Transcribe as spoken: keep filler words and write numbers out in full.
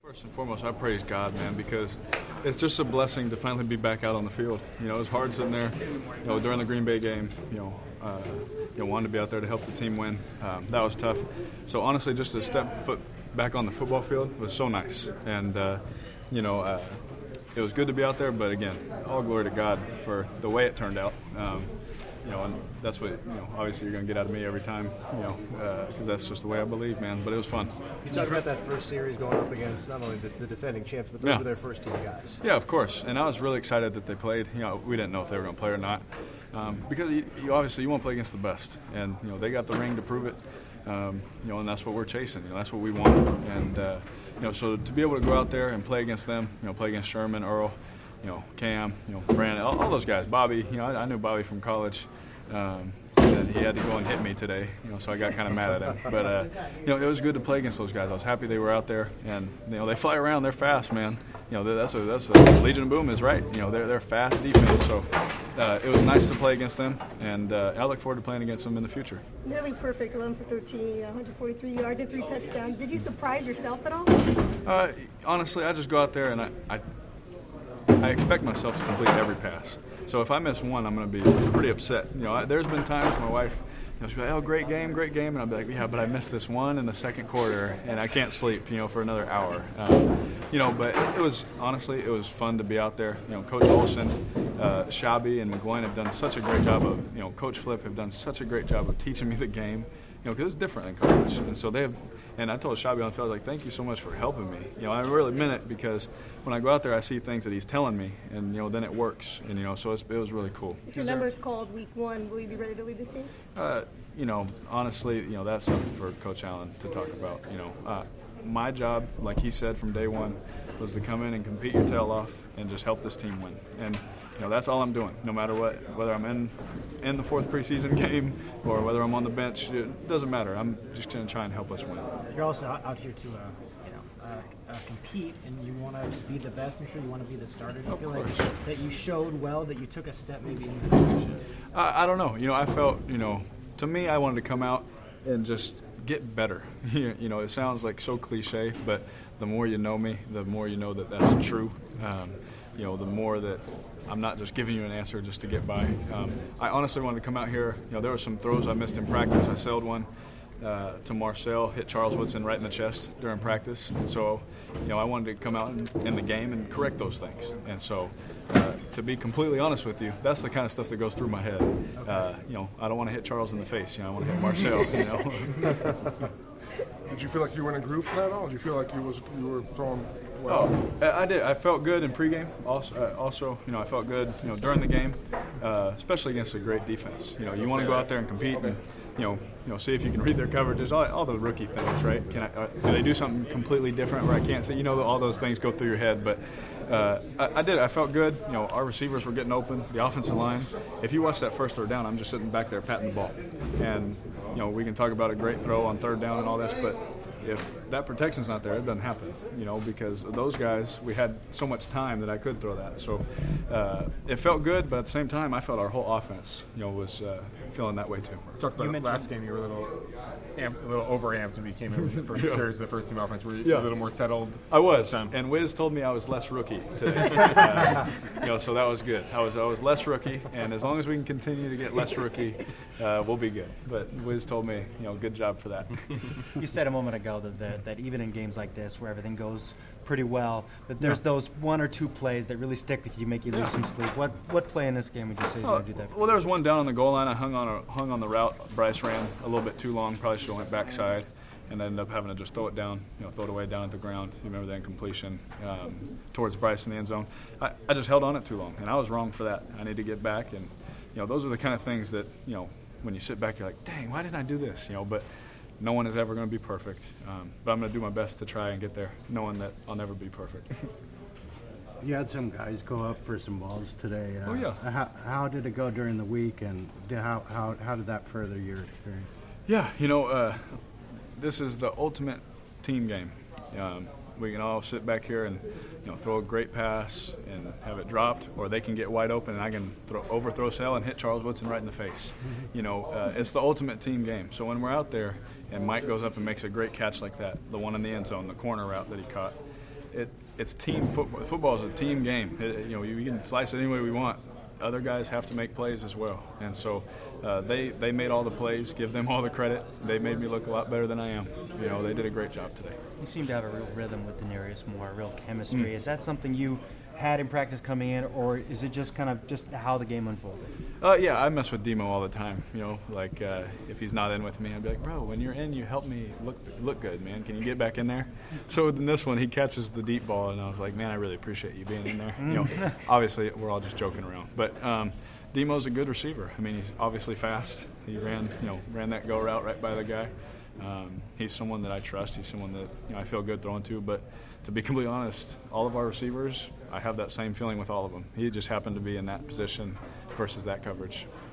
First and foremost, I praise God, man, because it's just a blessing to finally be back out on the field. You know, it was hard sitting there, you know, during the Green Bay game, you know, uh, you know, wanted to be out there to help the team win. Um, that was tough. So honestly, just to step foot back on the football field was so nice. And, uh, you know, uh, it was good to be out there, but again, all glory to God for the way it turned out. Um, You know, and that's what, you know, obviously you're going to get out of me every time, you know, because uh, that's just the way I believe, man. But it was fun. You talked about that first series going up against not only the, the defending champs, but those yeah. were their first team guys. Yeah, of course. And I was really excited that they played. You know, we didn't know if they were going to play or not. Um, because you, you obviously you want to play against the best. And, you know, they got the ring to prove it. Um, you know, and that's what we're chasing. You know, that's what we want. And, uh, you know, so to be able to go out there and play against them, you know, play against Sherman, Earl, you know, Cam, you know, Brandon, all, all those guys. Bobby, you know, I, I knew Bobby from college. Um, and he had to go and hit me today, you know, so I got kind of mad at him. But, uh, you know, it was good to play against those guys. I was happy they were out there. And, you know, they fly around. They're fast, man. You know, that's a, that's a, Legion of Boom is right. You know, they're, they're fast defense. So uh, it was nice to play against them. And uh, I look forward to playing against them in the future. Nearly perfect, eleven for thirteen, one hundred forty-three yards and three touchdowns. Did you surprise yourself at all? Uh, honestly, I just go out there and I, I, I expect myself to complete every pass. So if I miss one, I'm going to be pretty upset. You know, I, there's been times my wife, you know, she'll be like, "Oh, great game, great game," and I'll be like, "Yeah, but I missed this one in the second quarter, and I can't sleep, you know, for another hour." Um, you know, but it, it was honestly, it was fun to be out there. You know, Coach Olson, uh, Shabby, and McGloin have done such a great job of, you know, Coach Flip have done such a great job of teaching me the game. You know, because it's different than college, and so they have. And I told Shabby on the field, I was like, "Thank you so much for helping me." You know, I really meant it because when I go out there, I see things that he's telling me, and you know, then it works. And you know, so it's, it was really cool. If your number's called week one, will you be ready to lead this team? Uh, you know, honestly, you know, that's something for Coach Allen to talk about. You know, uh, my job, like he said from day one, was to come in and compete your tail off and just help this team win. And you know, that's all I'm doing, no matter what, whether I'm in in the fourth preseason game or whether I'm on the bench. It doesn't matter. I'm just going to try and help us win. You're also out here to, uh, you know, uh, uh, compete, and you want to be the best. I'm sure you want to be the starter. Do you of feel course. like that you showed well, that you took a step maybe in the direction? I, I don't know. You know, I felt, you know, to me, I wanted to come out and just get better. You know, it sounds like so cliche, but the more you know me, the more you know that that's true. Um, you know, the more that I'm not just giving you an answer just to get by. Um, I honestly wanted to come out here. You know, there were some throws I missed in practice. I sailed one uh, to Marcel, hit Charles Woodson right in the chest during practice. And so, you know, I wanted to come out in, in the game and correct those things. And so, uh, to be completely honest with you, that's the kind of stuff that goes through my head. Uh, you know, I don't want to hit Charles in the face. You know, I want to hit Marcel, you know. Did you feel like you were in a groove tonight at all? Did you feel like you was you were throwing well? Oh, I did. I felt good in pregame. Also, uh, also, you know, I felt good, you know, during the game, uh, especially against a great defense. You know, you want to go out there and compete, and you know, you know, see if you can read their coverages, all, all the rookie things, right? Can I, uh, do they do something completely different where I can't see? You know, all those things go through your head, but. Uh, I, I did. I felt good. You know, our receivers were getting open. The offensive line. If you watch that first third down, I'm just sitting back there patting the ball, and you know, we can talk about a great throw on third down and all this, but if that protection's not there, it doesn't happen. You know, because those guys, we had so much time that I could throw that. So uh, it felt good, but at the same time, I felt our whole offense, you know, was uh, feeling that way too. You talked about it last game. You were a little, amp, a little overamped when you came in the first yeah. series of the first team offense. Were you yeah. a little more settled? I was, and Wiz told me I was less rookie today. uh, you know, so that was good. I was I was less rookie, and as long as we can continue to get less rookie, uh, we'll be good. But Wiz told me, you know, good job for that. You said a moment ago that, that that even in games like this where everything goes pretty well, that there's yeah. those one or two plays that really stick with you, make you lose yeah. some sleep. What what play in this game would you say is going to do that? Well, there was one down on the goal line. I hung on a, hung on the route. Bryce ran a little bit too long. Probably should have went backside, and ended up having to just throw it down, you know, throw it away down at the ground. You remember that incompletion um, towards Bryce in the end zone. I, I just held on it too long, and I was wrong for that. I need to get back, and you know, those are the kind of things that, you know, when you sit back, you're like, dang, why didn't I do this? You know, but no one is ever going to be perfect. Um, but I'm going to do my best to try and get there, knowing that I'll never be perfect. You had some guys go up for some balls today. Uh, oh, yeah. How, how did it go during the week, and did, how, how, how did that further your experience? Yeah, you know, uh, this is the ultimate team game. Um, we can all sit back here and, you know, throw a great pass and have it dropped, or they can get wide open and I can throw, overthrow Sal and hit Charles Woodson right in the face. You know, uh, it's the ultimate team game. So when we're out there and Mike goes up and makes a great catch like that, the one in the end zone, the corner route that he caught, it it's team football. Football is a team game. It, you know, we can slice it any way we want. Other guys have to make plays as well, and so uh, they they made all the plays. Give them all the credit. They made me look a lot better than I am. You know, they did a great job today. You seem to have a real rhythm with Denarius Moore, real chemistry. Mm. Is that something you had in practice coming in, or is it just kind of just how the game unfolded? Uh, yeah, I mess with Demo all the time. You know, like uh, if he's not in with me, I'd be like, bro, when you're in, you help me look look good, man. Can you get back in there? So in this one, he catches the deep ball, and I was like, man, I really appreciate you being in there. You know, obviously we're all just joking around, but um, Demo's a good receiver. I mean, he's obviously fast. He ran, you know, ran that go route right by the guy. Um, he's someone that I trust. He's someone that you know I feel good throwing to. But to be completely honest, all of our receivers, I have that same feeling with all of them. He just happened to be in that position versus that coverage.